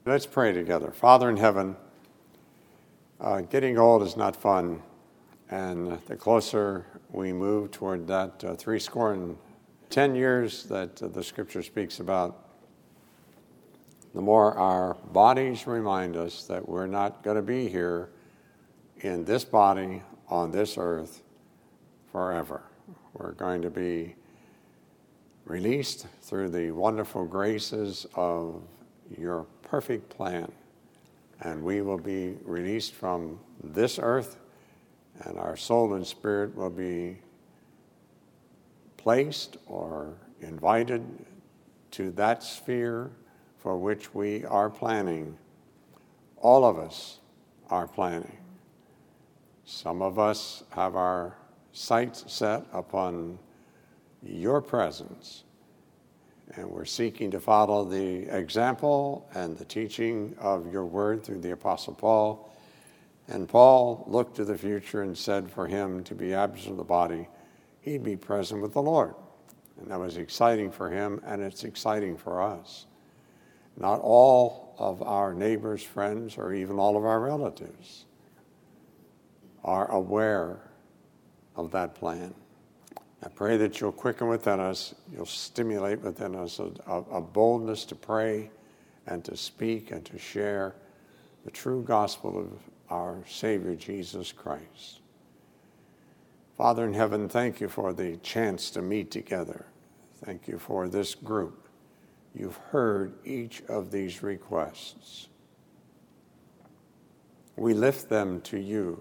Let's pray together. Father in heaven, getting old is not fun, and the closer we move toward that 70 years that the Scripture speaks about, the more our bodies remind us that we're not going to be here in this body on this earth forever. We're going to be released through the wonderful graces of your perfect plan, and we will be released from this earth, and our soul and spirit will be placed or invited to that sphere for which we are planning. All of us are planning. Some of us have our sights set upon your presence, and we're seeking to follow the example and the teaching of your word through the Apostle Paul. And Paul looked to the future and said for him to be absent of the body, he'd be present with the Lord. And that was exciting for him, and it's exciting for us. Not all of our neighbors, friends, or even all of our relatives are aware of that plan. I pray that you'll quicken within us, you'll stimulate within us a boldness to pray and to speak and to share the true gospel of our Savior, Jesus Christ. Father in heaven, thank you for the chance to meet together. Thank you for this group. You've heard each of these requests. We lift them to you.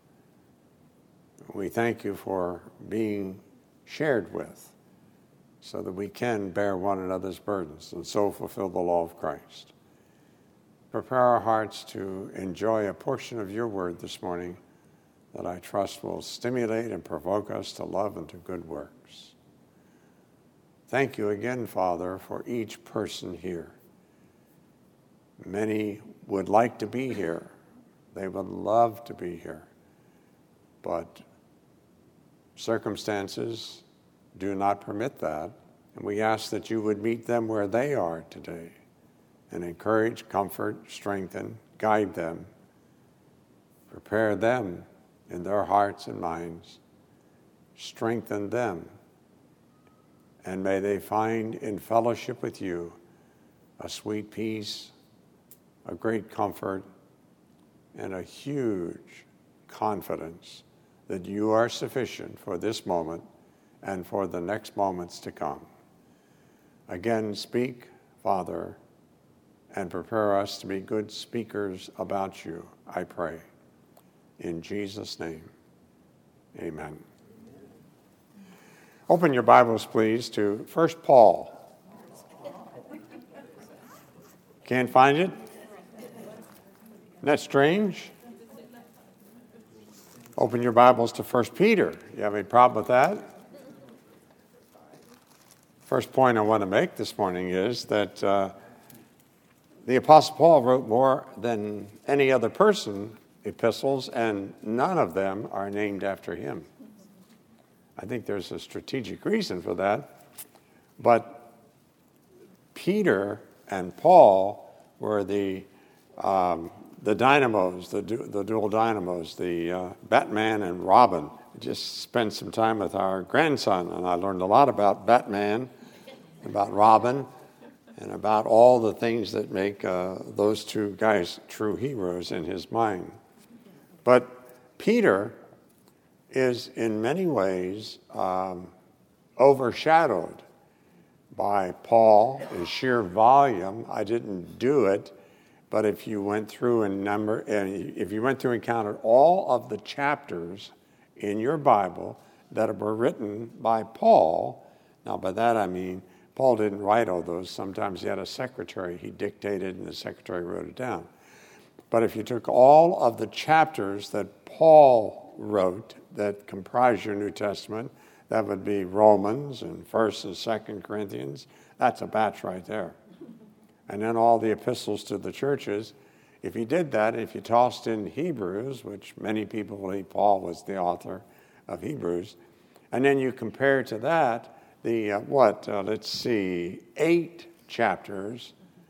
We thank you for being shared with so that we can bear one another's burdens and so fulfill the law of Christ. Prepare our hearts to enjoy a portion of your word this morning that I trust will stimulate and provoke us to love and to good works. Thank you again, Father, for each person here. Many would like to be here. They would love to be here. But circumstances do not permit that, and we ask that you would meet them where they are today and encourage, comfort, strengthen, guide them, prepare them in their hearts and minds, strengthen them, and may they find in fellowship with you a sweet peace, a great comfort, and a huge confidence that you are sufficient for this moment and for the next moments to come. Again, speak, Father, and prepare us to be good speakers about you, I pray. In Jesus' name, amen. Open your Bibles, please, to 1 Paul. Can't find it? Isn't that strange? Open your Bibles to 1 Peter. You have any problem with that? First point I want to make this morning is that the Apostle Paul wrote more than any other person epistles, and none of them are named after him. I think there's a strategic reason for that. But Peter and Paul were the dynamos, the dual dynamos, the Batman and Robin. I just spent some time with our grandson, and I learned a lot about Batman, about Robin, and about all the things that make those two guys true heroes in his mind. But Peter is in many ways overshadowed by Paul in sheer volume. I didn't do it. But if you went through and counted all of the chapters in your Bible that were written by Paul, now by that I mean Paul didn't write all those. Sometimes he had a secretary. He dictated and the secretary wrote it down. But if you took all of the chapters that Paul wrote that comprise your New Testament, that would be Romans and 1st and 2nd Corinthians. That's a batch right there. And then all the epistles to the churches. If you did that, if you tossed in Hebrews, which many people believe Paul was the author of Hebrews, and then you compare to that the, 8 chapters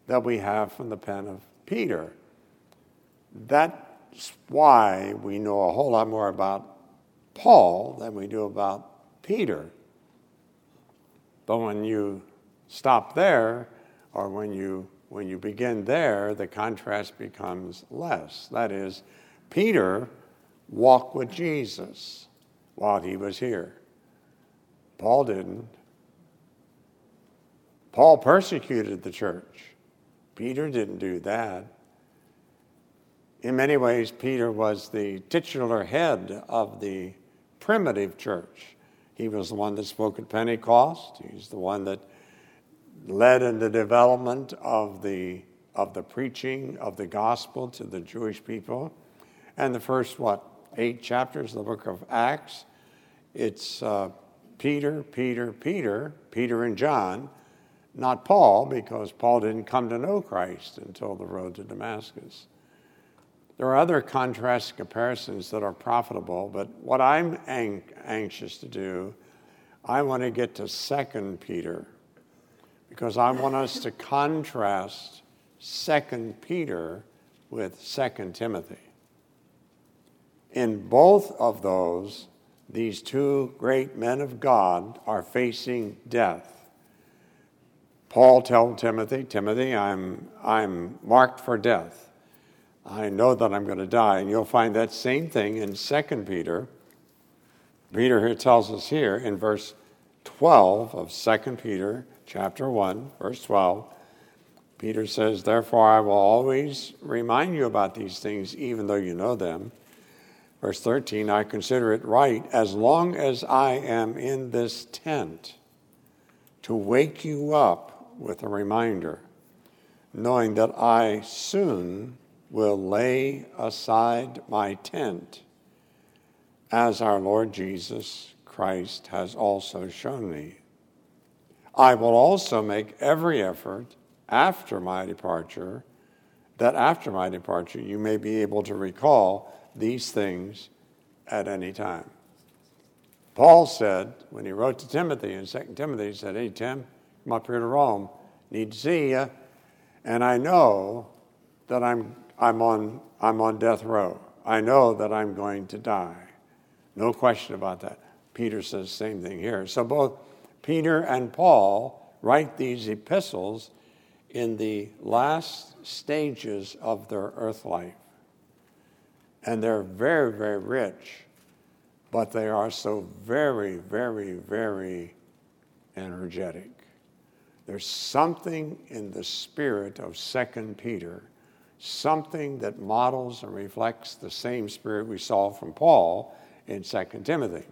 that we have from the pen of Peter. That's why we know a whole lot more about Paul than we do about Peter. But when you stop there, or when you begin there, the contrast becomes less. That is, Peter walked with Jesus while he was here. Paul didn't. Paul persecuted the church. Peter didn't do that. In many ways, Peter was the titular head of the primitive church. He was the one that spoke at Pentecost. He's the one that led in the development of the preaching of the gospel to the Jewish people. And the first, 8 chapters of the book of Acts, it's Peter and John, not Paul, because Paul didn't come to know Christ until the road to Damascus. There are other contrast comparisons that are profitable, but what I'm anxious to do, I want to get to 2 Peter, because I want us to contrast 2 Peter with 2 Timothy. In both of those, these two great men of God are facing death. Paul told Timothy, I'm marked for death. I know that I'm going to die. And you'll find that same thing in 2 Peter. Peter here tells us here in verse 12 of 2 Peter chapter 1, verse 12, Peter says, therefore I will always remind you about these things, even though you know them. Verse 13, I consider it right, as long as I am in this tent, to wake you up with a reminder, knowing that I soon will lay aside my tent, as our Lord Jesus Christ has also shown me. I will also make every effort after my departure, that after my departure you may be able to recall these things at any time. Paul said, when he wrote to Timothy in 2 Timothy, he said, hey, Tim, come up here to Rome, need to see you, and I know that I'm on death row. I know that I'm going to die. No question about that. Peter says the same thing here. So both Peter and Paul write these epistles in the last stages of their earth life. And they're very, very rich, but they are so very, very, very energetic. There's something in the spirit of 2 Peter, something that models and reflects the same spirit we saw from Paul in 2 Timothy.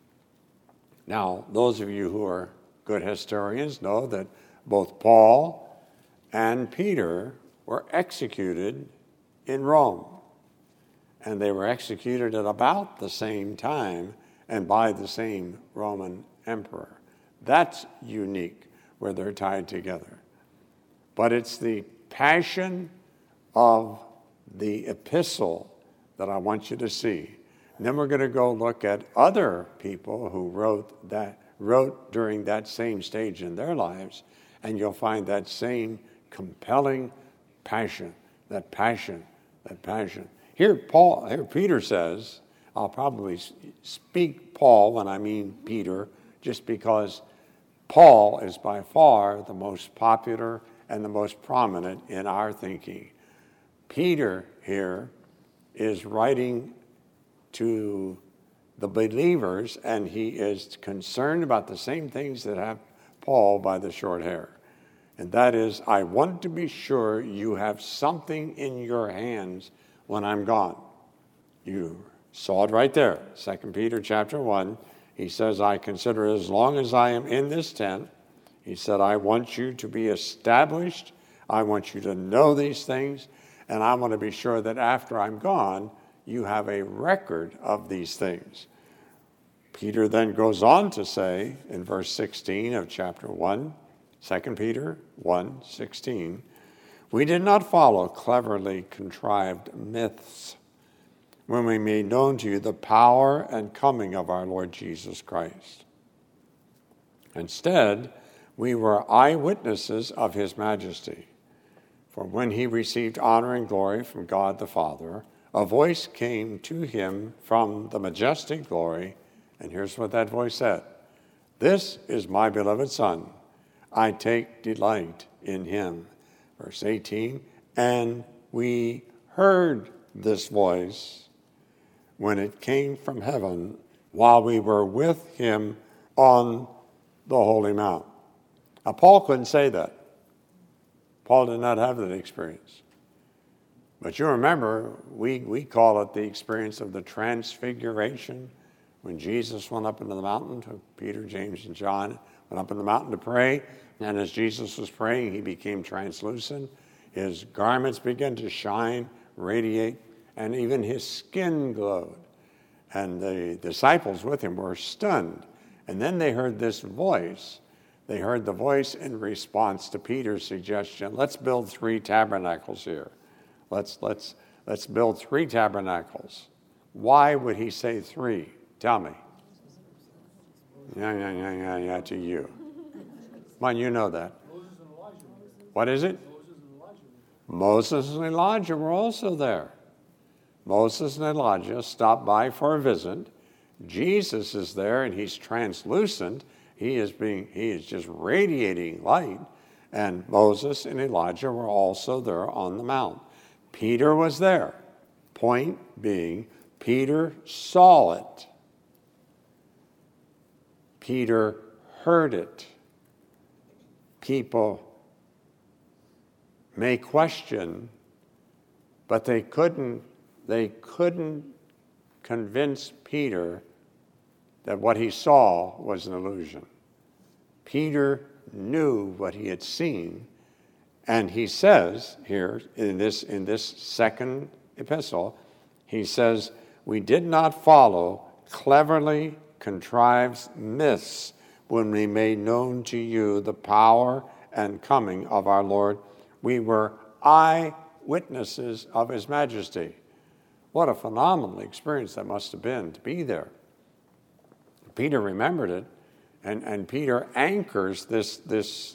Now, those of you who are good historians know that both Paul and Peter were executed in Rome. And they were executed at about the same time and by the same Roman emperor. That's unique, where they're tied together. But it's the passion of the epistle that I want you to see. And then we're going to go look at other people who wrote during that same stage in their lives, and you'll find that same compelling passion, that passion. Here Peter says, I'll probably speak Paul when I mean Peter, just because Paul is by far the most popular and the most prominent in our thinking. Peter here is writing to the believers, and he is concerned about the same things that have Paul by the short hair. And that is, I want to be sure you have something in your hands when I'm gone. You saw it right there, 2 Peter chapter 1. He says, I consider as long as I am in this tent, he said, I want you to be established. I want you to know these things. And I want to be sure that after I'm gone, you have a record of these things. Peter then goes on to say in verse 16 of chapter 1, 2 Peter 1:16, we did not follow cleverly contrived myths when we made known to you the power and coming of our Lord Jesus Christ. Instead, we were eyewitnesses of his majesty. For when he received honor and glory from God the Father, a voice came to him from the majestic glory, and here's what that voice said: "This is my beloved Son. I take delight in him." Verse 18, and we heard this voice when it came from heaven while we were with him on the Holy Mount. Now, Paul couldn't say that. Paul did not have that experience. But you remember, we call it the experience of the transfiguration, when Jesus went up into the mountain, took Peter, James, and John, went up in the mountain to pray, and as Jesus was praying, he became translucent. His garments began to shine, radiate, and even his skin glowed. And the disciples with him were stunned. And then they heard this voice. They heard the voice in response to Peter's suggestion, let's build 3 tabernacles here. Let's build 3 tabernacles. Why would he say 3? Tell me. Yeah, to you. Come on, you know that. Moses and Elijah. What is it? Moses and Elijah. Moses and Elijah were also there. Moses and Elijah stopped by for a visit. Jesus is there, and he's translucent. He is just radiating light. And Moses and Elijah were also there on the mount. Peter was there. Point being, Peter saw it. Peter heard it. People may question, but they couldn't convince Peter that what he saw was an illusion. Peter knew what he had seen, and he says here in this second epistle, he says, "We did not follow cleverly contrived myths when we made known to you the power and coming of our Lord. We were eyewitnesses of his majesty." What a phenomenal experience that must have been to be there. Peter remembered it, and Peter anchors this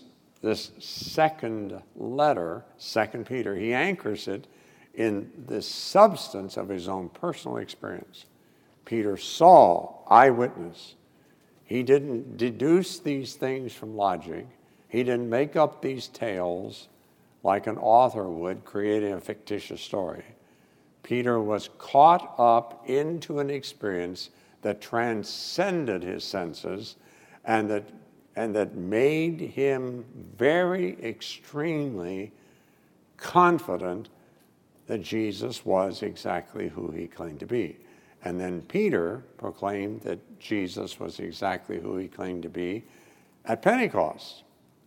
second letter, 2 Peter. He anchors it in the substance of his own personal experience. Peter saw, eyewitness. He didn't deduce these things from logic. He didn't make up these tales like an author would, creating a fictitious story. Peter was caught up into an experience that transcended his senses and that made him very extremely confident that Jesus was exactly who he claimed to be. And then Peter proclaimed that Jesus was exactly who he claimed to be at Pentecost.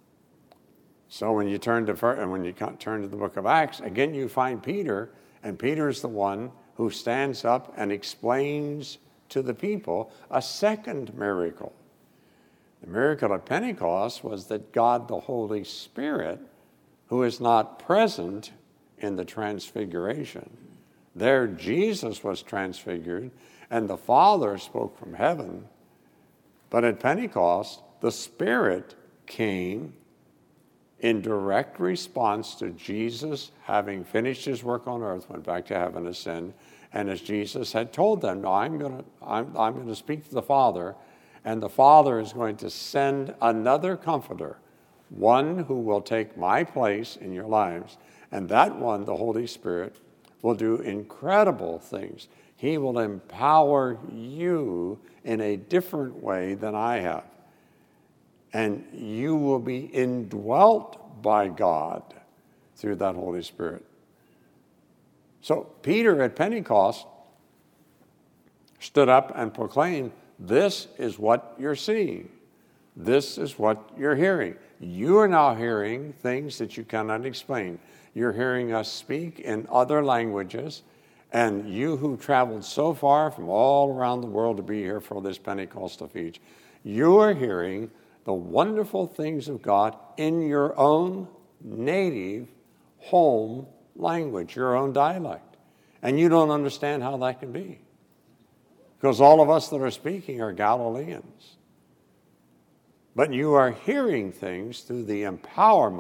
So when you turn to the book of Acts, again you find Peter, and Peter's the one who stands up and explains to the people a second miracle. The miracle of Pentecost was that God, the Holy Spirit, who is not present in the transfiguration. There Jesus was transfigured, and the Father spoke from heaven. But at Pentecost, the Spirit came in direct response to Jesus having finished his work on earth, went back to heaven, ascended, and as Jesus had told them, "No, I'm going to speak to the Father, and the Father is going to send another Comforter, one who will take my place in your lives, and that one, the Holy Spirit, will do incredible things. He will empower you in a different way than I have. And you will be indwelt by God through that Holy Spirit." So Peter at Pentecost stood up and proclaimed, "This is what you're seeing. This is what you're hearing. You are now hearing things that you cannot explain. You're hearing us speak in other languages, and you who traveled so far from all around the world to be here for this Pentecostal feast, you are hearing the wonderful things of God in your own native home language, your own dialect. And you don't understand how that can be. Because all of us that are speaking are Galileans. But you are hearing things through the empowerment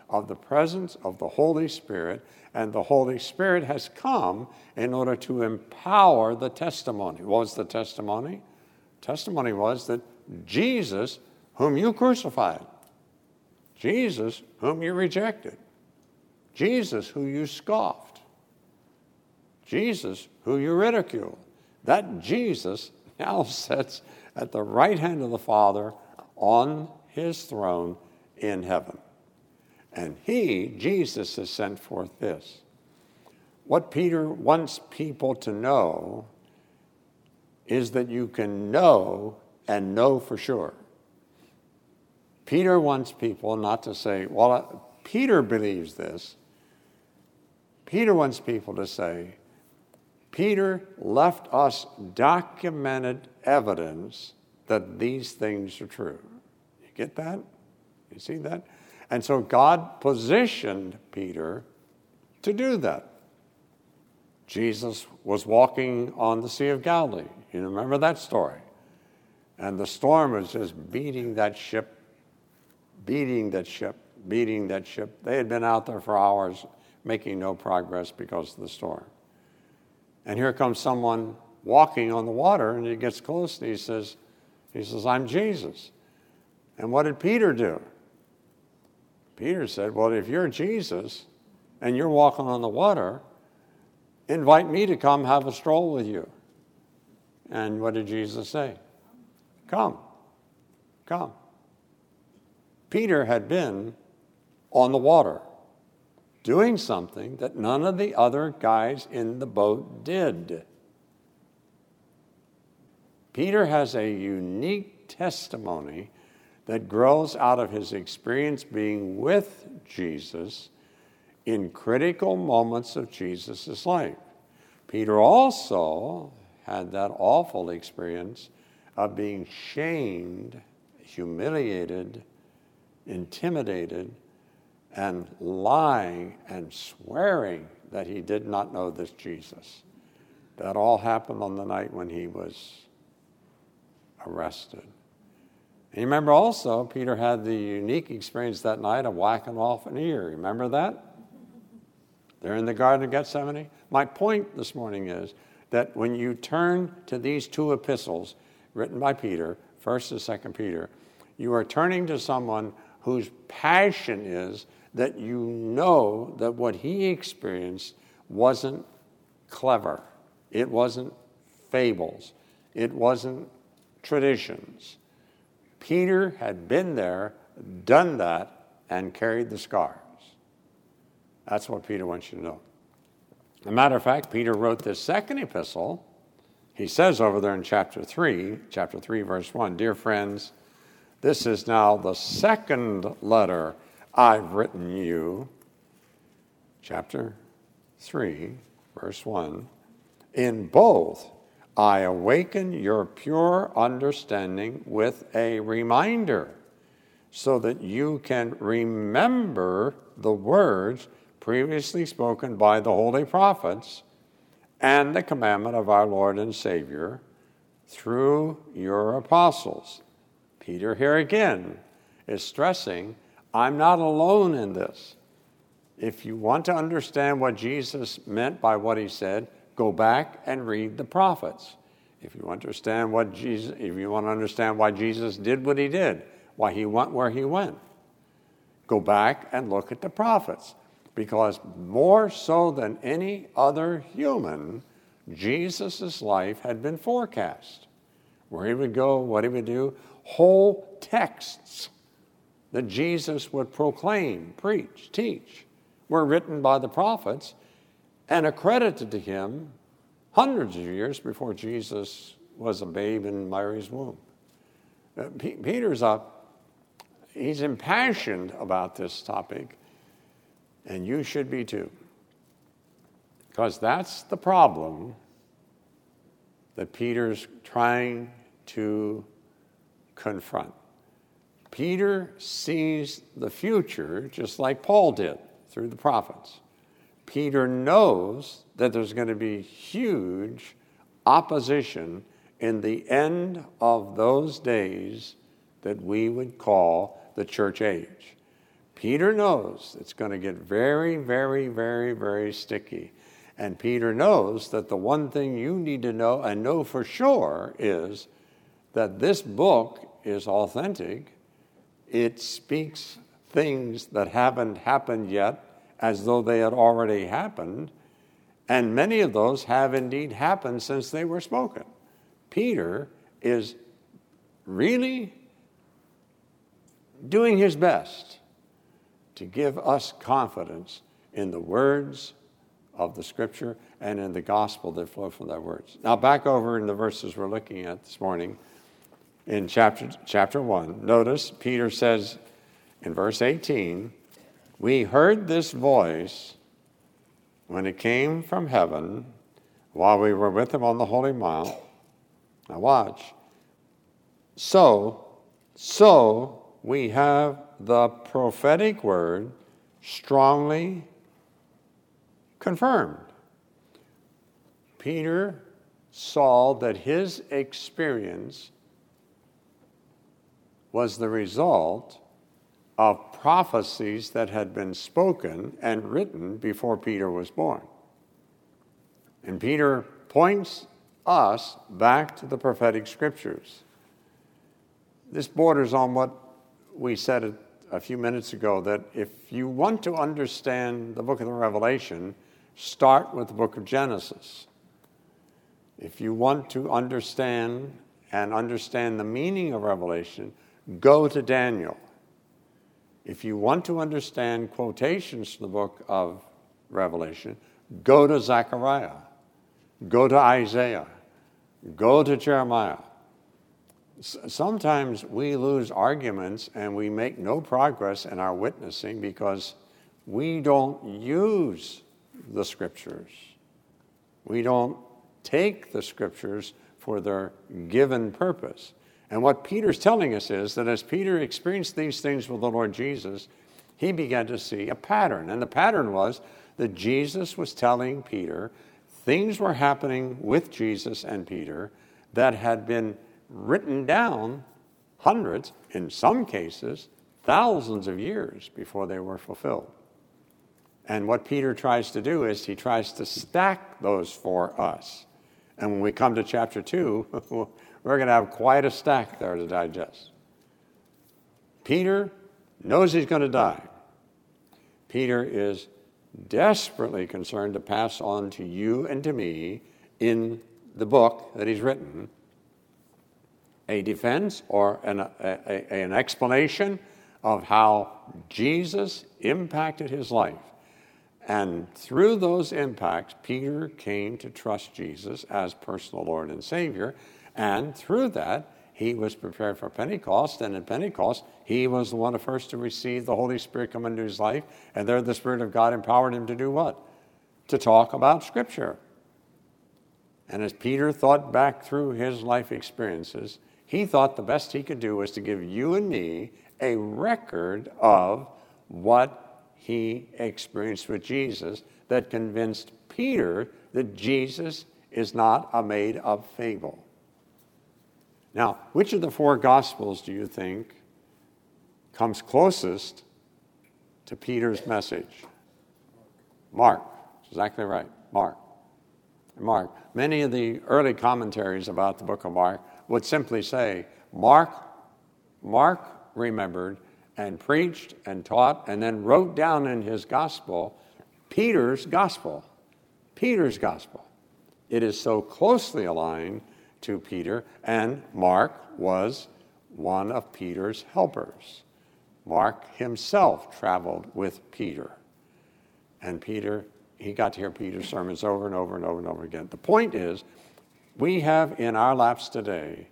of the presence of the Holy Spirit, and the Holy Spirit has come in order to empower the testimony. What was the testimony? Testimony was that Jesus, whom you crucified, Jesus, whom you rejected, Jesus, who you scoffed, Jesus, who you ridiculed, that Jesus now sits at the right hand of the Father on his throne in heaven. And he, Jesus, has sent forth this. What Peter wants people to know is that you can know and know for sure. Peter wants people not to say, well, Peter believes this. Peter wants people to say, Peter left us documented evidence that these things are true. You get that? You see that? And so God positioned Peter to do that. Jesus was walking on the Sea of Galilee. You remember that story? And the storm was just beating that ship. They had been out there for hours making no progress because of the storm. And here comes someone walking on the water, and he gets close and he says, I'm Jesus. And what did Peter do? Peter said, well, if you're Jesus and you're walking on the water, invite me to come have a stroll with you. And what did Jesus say? Come. Peter had been on the water doing something that none of the other guys in the boat did. Peter has a unique testimony that grows out of his experience being with Jesus in critical moments of Jesus' life. Peter also had that awful experience of being shamed, humiliated, intimidated, and lying and swearing that he did not know this Jesus. That all happened on the night when he was arrested. And you remember also, Peter had the unique experience that night of whacking off an ear. Remember that? They're in the Garden of Gethsemane. My point this morning is that when you turn to these two epistles written by Peter, 1st and 2nd Peter, you are turning to someone whose passion is that you know that what he experienced wasn't clever. It wasn't fables. It wasn't traditions. Peter had been there, done that, and carried the scars. That's what Peter wants you to know. As a matter of fact, Peter wrote this second epistle. He says over there in chapter 3, verse 1, Dear friends, this is now the second letter I've written you. Chapter 3, verse 1. In both, I awaken your pure understanding with a reminder so that you can remember the words previously spoken by the holy prophets and the commandment of our Lord and Savior through your apostles. Peter here again is stressing, I'm not alone in this. If you want to understand what Jesus meant by what he said, go back and read the prophets. If you want to understand why Jesus did what he did, why he went where he went, go back and look at the prophets. Because more so than any other human, Jesus' life had been forecast. Where he would go, what he would do, whole texts that Jesus would proclaim, preach, teach, were written by the prophets and accredited to him hundreds of years before Jesus was a babe in Mary's womb. Peter's he's impassioned about this topic, and you should be too. Because that's the problem that Peter's trying to confront. Peter sees the future just like Paul did through the prophets. Peter knows that there's going to be huge opposition in the end of those days that we would call the church age. Peter knows it's going to get very, very, very, very sticky. And Peter knows that the one thing you need to know and know for sure is that this book is authentic. It speaks things that haven't happened yet as though they had already happened. And many of those have indeed happened since they were spoken. Peter is really doing his best to give us confidence in the words of the Scripture and in the gospel that flow from their words. Now, back over in the verses we're looking at this morning, in chapter 1, notice Peter says in verse 18, "We heard this voice when it came from heaven while we were with him on the Holy Mount." Now watch. So we have the prophetic word strongly confirmed. Peter saw that his experience was the result of prophecies that had been spoken and written before Peter was born. And Peter points us back to the prophetic scriptures. This borders on what we said a few minutes ago, that if you want to understand the book of the Revelation, start with the book of Genesis. If you want to understand the meaning of Revelation, go to Daniel. If you want to understand quotations from the book of Revelation, go to Zechariah, go to Isaiah, go to Jeremiah. Sometimes we lose arguments and we make no progress in our witnessing because we don't use the Scriptures. We don't take the Scriptures for their given purpose. And what Peter's telling us is that as Peter experienced these things with the Lord Jesus, he began to see a pattern. And the pattern was that Jesus was telling Peter things were happening with Jesus and Peter that had been written down hundreds, in some cases, thousands of years before they were fulfilled. And what Peter tries to do is he tries to stack those for us. And when we come to chapter 2, we're going to have quite a stack there to digest. Peter knows he's going to die. Peter is desperately concerned to pass on to you and to me in the book that he's written a defense or an explanation of how Jesus impacted his life. And through those impacts, Peter came to trust Jesus as personal Lord and Savior. And through that, he was prepared for Pentecost. And in Pentecost, he was the one of first to receive the Holy Spirit come into his life. And there the Spirit of God empowered him to do what? To talk about Scripture. And as Peter thought back through his life experiences, he thought the best he could do was to give you and me a record of what he experienced with Jesus that convinced Peter that Jesus is not a made-up fable. Now, which of the four Gospels do you think comes closest to Peter's message? Mark. Exactly right. Mark. Many of the early commentaries about the book of Mark would simply say, Mark remembered and preached and taught and then wrote down in his gospel Peter's gospel. Peter's gospel. It is so closely aligned to Peter, and Mark was one of Peter's helpers. Mark himself traveled with Peter. And Peter, he got to hear Peter's sermons over and over and over and over again. The point is, we have in our laps today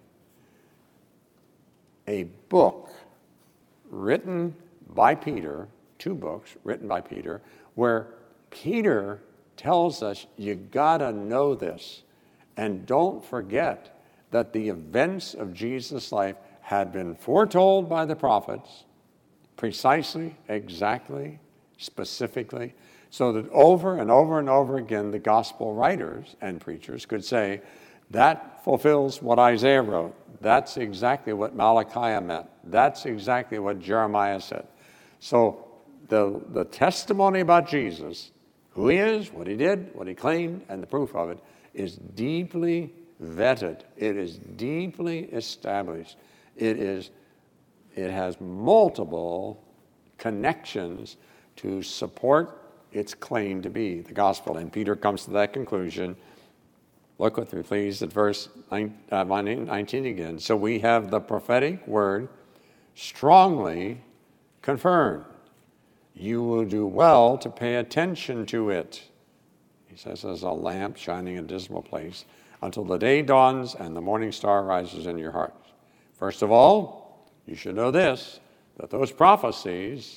a book written by Peter, 2 books written by Peter, where Peter tells us you gotta know this. And don't forget that the events of Jesus' life had been foretold by the prophets, precisely, exactly, specifically, so that over and over and over again, the gospel writers and preachers could say, that fulfills what Isaiah wrote. That's exactly what Malachi meant. That's exactly what Jeremiah said. So the testimony about Jesus, who he is, what he did, what he claimed, and the proof of it, is deeply vetted. It is deeply established. It has multiple connections to support its claim to be the gospel. And Peter comes to that conclusion. Look with me, please, at verse 19 again. So we have the prophetic word strongly confirmed. You will do well to pay attention to it. He says, as a lamp shining in a dismal place, until the day dawns and the morning star rises in your hearts. First of all, you should know this, that those prophecies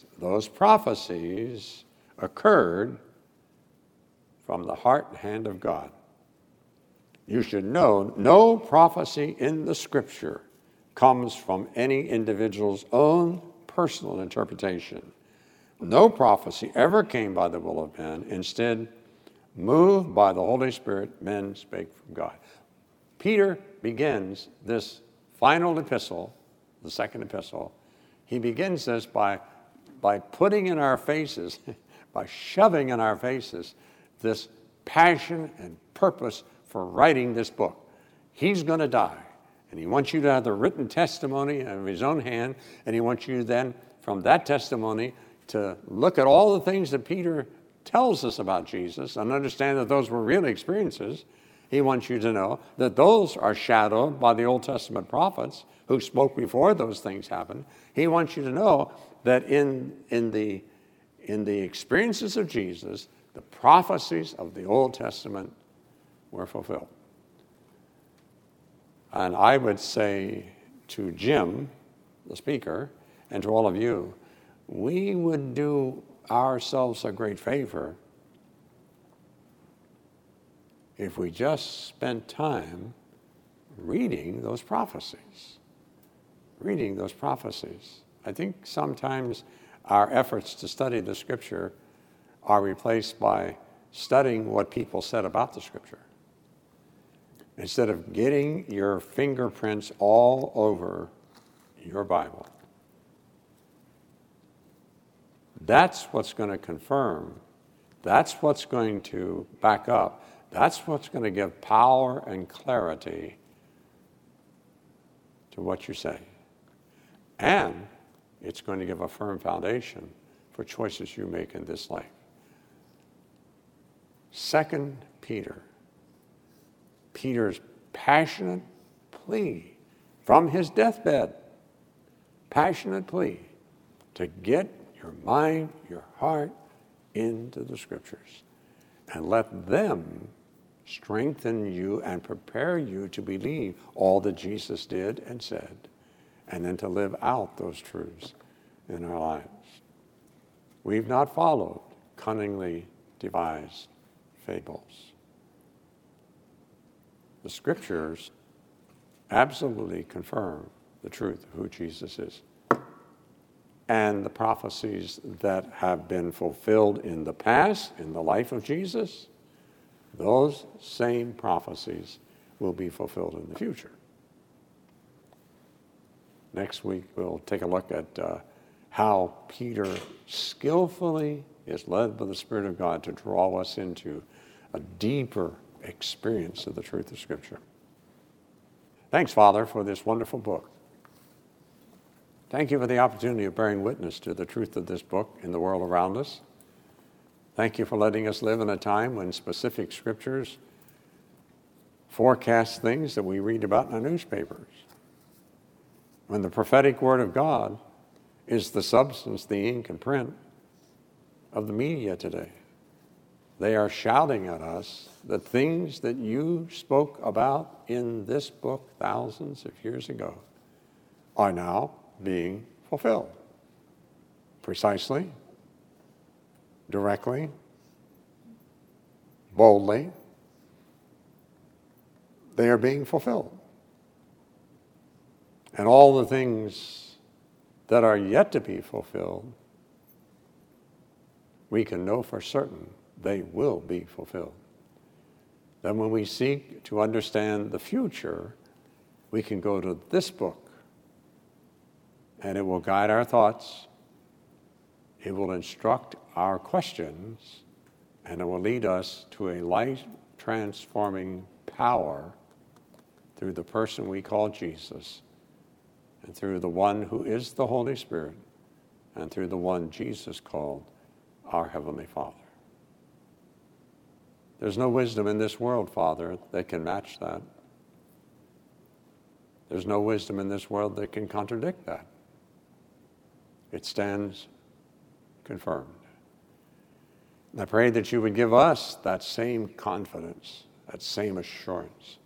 occurred from the heart and hand of God. You should know no prophecy in the Scripture comes from any individual's own personal interpretation. No prophecy ever came by the will of men. Instead, moved by the Holy Spirit, men spake from God. Peter begins this final epistle, the second epistle. He begins this by putting in our faces, by shoving in our faces, this passion and purpose for writing this book. He's going to die, and he wants you to have the written testimony of his own hand, and he wants you then, from that testimony, to look at all the things that Peter tells us about Jesus and understand that those were real experiences. He wants you to know that those are shadowed by the Old Testament prophets who spoke before those things happened. He wants you to know that in the experiences of Jesus, the prophecies of the Old Testament were fulfilled. And I would say to Jim, the speaker, and to all of you, we would do ourselves a great favor if we just spent time reading those prophecies. Reading those prophecies. I think sometimes our efforts to study the Scripture are replaced by studying what people said about the Scripture. Instead of getting your fingerprints all over your Bible. That's what's going to confirm. That's what's going to back up. That's what's going to give power and clarity to what you say. And it's going to give a firm foundation for choices you make in this life. 2 Peter. Peter's passionate plea from his deathbed. Passionate plea to get your mind, your heart into the Scriptures and let them strengthen you and prepare you to believe all that Jesus did and said, and then to live out those truths in our lives. We've not followed cunningly devised fables. The Scriptures absolutely confirm the truth of who Jesus is. And the prophecies that have been fulfilled in the past, in the life of Jesus, those same prophecies will be fulfilled in the future. Next week, we'll take a look at how Peter skillfully is led by the Spirit of God to draw us into a deeper experience of the truth of Scripture. Thanks, Father, for this wonderful book. Thank you for the opportunity of bearing witness to the truth of this book in the world around us. Thank you for letting us live in a time when specific scriptures forecast things that we read about in our newspapers. When the prophetic word of God is the substance, the ink and print of the media today. They are shouting at us the things that you spoke about in this book thousands of years ago are now being fulfilled. Precisely, directly, boldly, they are being fulfilled. And all the things that are yet to be fulfilled, we can know for certain they will be fulfilled. Then when we seek to understand the future, we can go to this book, and it will guide our thoughts. It will instruct our questions, and it will lead us to a life-transforming power through the person we call Jesus, and through the one who is the Holy Spirit, and through the one Jesus called our Heavenly Father. There's no wisdom in this world, Father, that can match that. There's no wisdom in this world that can contradict that. It stands confirmed. And I pray that you would give us that same confidence, that same assurance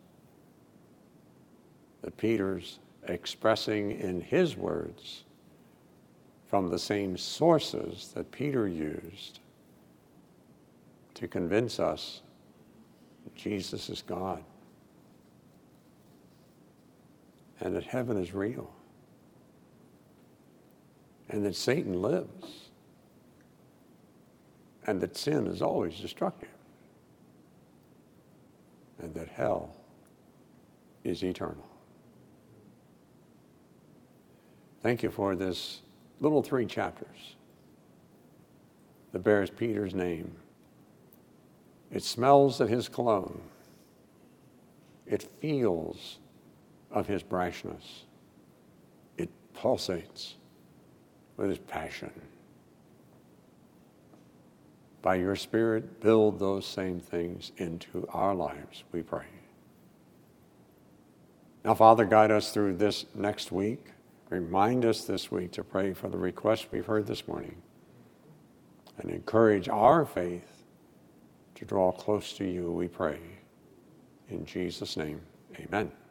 that Peter's expressing in his words from the same sources that Peter used to convince us that Jesus is God and that heaven is real and that Satan lives and that sin is always destructive and that hell is eternal. Thank you for this little 3 chapters that bears Peter's name. It smells of his cologne. It feels of his brashness. It pulsates with his passion. By your Spirit, build those same things into our lives, we pray. Now, Father, guide us through this next week. Remind us this week to pray for the requests we've heard this morning and encourage our faith to draw close to you, we pray. In Jesus' name, amen.